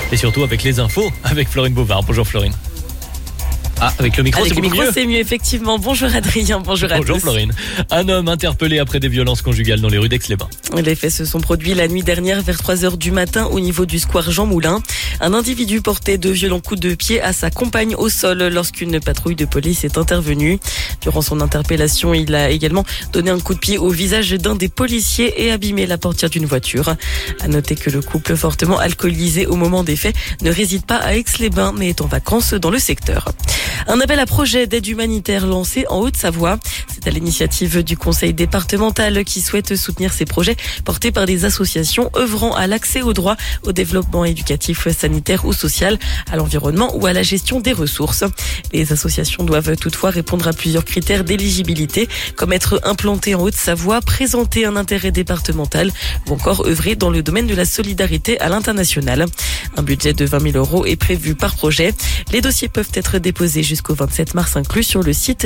Et surtout avec les infos, avec Florine Bovard. Bonjour Florine. Ah, avec le micro, avec c'est le micro, mieux. c'est mieux, effectivement. Bonjour Adrien, bonjour à tous. Bonjour Florine. Un homme interpellé après des violences conjugales dans les rues d'Aix-les-Bains. Les faits se sont produits la nuit dernière vers 3h du matin au niveau du square Jean Moulin. Un individu portait de violents coups de pied à sa compagne au sol lorsqu'une patrouille de police est intervenue. Durant son interpellation, il a également donné un coup de pied au visage d'un des policiers et abîmé la portière d'une voiture. À noter que le couple fortement alcoolisé au moment des faits ne réside pas à Aix-les-Bains mais est en vacances dans le secteur. Un appel à projet d'aide humanitaire lancé en Haute-Savoie. C'est à l'initiative du conseil départemental qui souhaite soutenir ces projets portés par des associations œuvrant à l'accès aux droits, au développement éducatif, sanitaire ou social, à l'environnement ou à la gestion des ressources. Les associations doivent toutefois répondre à plusieurs critères d'éligibilité, comme être implantées en Haute-Savoie, présenter un intérêt départemental ou encore œuvrer dans le domaine de la solidarité à l'international. Un budget de 20 000 € est prévu par projet. Les dossiers peuvent être déposés jusqu'au 27 mars inclus sur le site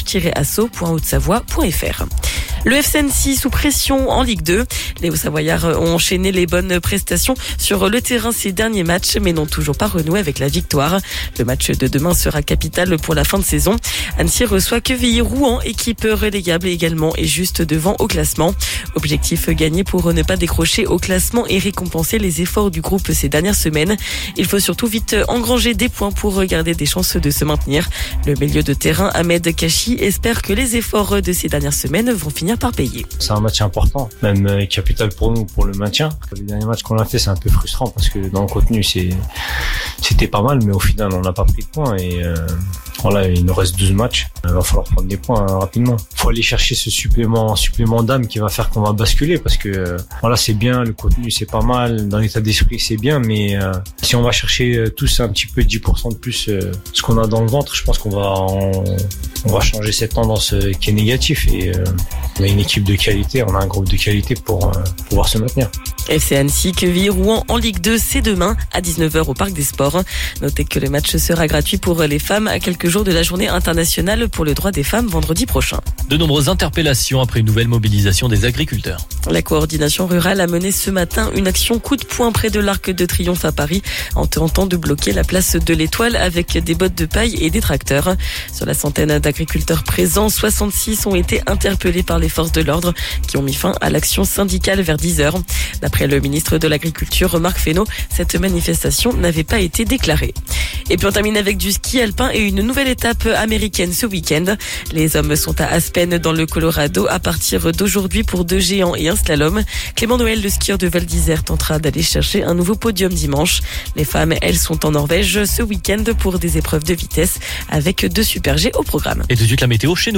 démarche-asso.hautesavoie.fr. Le FC Annecy sous pression en Ligue 2. Les Hauts-Savoyards ont enchaîné les bonnes prestations sur le terrain ces derniers matchs, mais n'ont toujours pas renoué avec la victoire. Le match de demain sera capital pour la fin de saison. Annecy reçoit Quevilly-Rouen, équipe relégable également et juste devant au classement. Objectif gagné pour ne pas décrocher au classement et récompenser les efforts du groupe ces dernières semaines. Il faut surtout vite engranger des points pour garder des chances de se maintenir. Le milieu de terrain Ahmed Kachi espère que les efforts de ces dernières semaines vont finir par payer. C'est un match important, même capital pour nous, pour le maintien. Les derniers matchs qu'on a fait, c'est un peu frustrant parce que dans le contenu, c'était pas mal, mais au final, on n'a pas pris de points et voilà, il nous reste 12 matchs. Il va falloir prendre des points rapidement. Il faut aller chercher ce supplément d'âme qui va faire qu'on va basculer parce que voilà, c'est bien, le contenu c'est pas mal, dans l'état d'esprit c'est bien, mais si on va chercher tous un petit peu 10% de plus ce qu'on a dans le ventre, je pense qu'on va changer cette tendance qui est négative et on a une équipe de qualité, on a un groupe de qualité pour pouvoir se maintenir. FC Annecy, Quevilly-Rouen en Ligue 2, c'est demain à 19h au Parc des Sports. Notez que le match sera gratuit pour les femmes à quelques jours de la journée internationale pour le droit des femmes vendredi prochain. De nombreuses interpellations après une nouvelle mobilisation des agriculteurs. La coordination rurale a mené ce matin une action coup de poing près de l'Arc de Triomphe à Paris en tentant de bloquer la place de l'Étoile avec des bottes de paille et des tracteurs. Sur la centaine d'agriculteurs présents, 66 ont été interpellés par les forces de l'ordre qui ont mis fin à l'action syndicale vers 10h. D'après le ministre de l'Agriculture, Marc Fesneau, cette manifestation n'avait pas été déclarée. Et puis on termine avec du ski alpin et une nouvelle étape américaine ce week-end. Les hommes sont à Aspen dans le Colorado à partir d'aujourd'hui pour 2 géants et un slalom. Clément Noël, le skieur de Val d'Isère, tentera d'aller chercher un nouveau podium dimanche. Les femmes, elles, sont en Norvège ce week-end pour des épreuves de vitesse avec 2 super G au programme. Et tout de suite la météo chez nous.